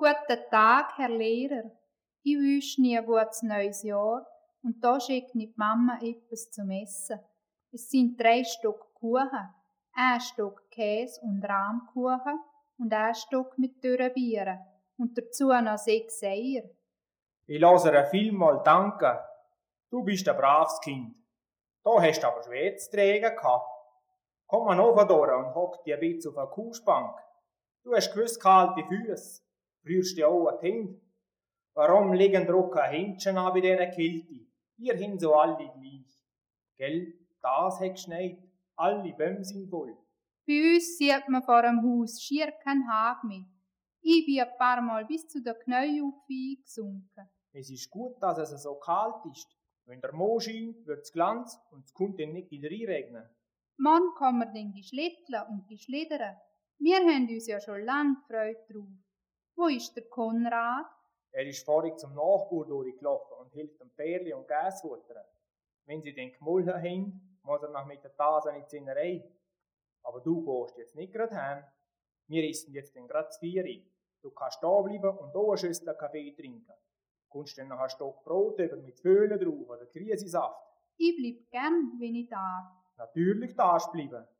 Guten Tag, Herr Lehrer. Ich wünsche Ihnen ein gutes neues Jahr und da schickt die Mama etwas zum Essen. Es sind 3 Stück Kuchen, 1 Stück Käse und Rahmkuchen und 1 Stück mit dürren Bieren und dazu noch 6 Eier. Ich lasse dir vielmal danken. Du bist ein braves Kind. Da hast du aber schwer zu tragen gehabt. Komm mal runter und hock dich ein bisschen auf eine Kuhspank. Du hast gewiss kalte Füße. Rührst dich auch an die Hände. Warum liegen dir auch keine Händchen an bei dieser Kälte? Wir sind so alle gleich. Gell, das hat geschneit. Alle Bäume sind voll. Bei uns sieht man vor dem Haus schier keinen Hag mehr. Ich bin ein paar Mal bis zu den Knien eingesunken. Es ist gut, dass es so kalt ist. Wenn der Mond scheint, wird es glanz und es kommt dann nicht wieder reinregnen. Morgen kann man dann geschlitteln und geschlittern. Wir haben uns ja schon lange gefreut drauf. Wo ist der Konrad? Er ist vorhin zum Nachbar durchgelaufen und hilft dem Pärli und Gäs futtern. Wenn sie den gemolden haben, muss er nach mit der Tase in die Zinnerei. Aber du gehst jetzt nicht gerade heim. Wir essen jetzt dann gerade 4. Du kannst da bleiben und hier eine Schüssel Kaffee trinken. Kommst dann noch ein Stück Brot über mit Föhlen drauf oder Krisensaft. Ich bleib gern, wenn ich darf. Natürlich darfst du bleiben.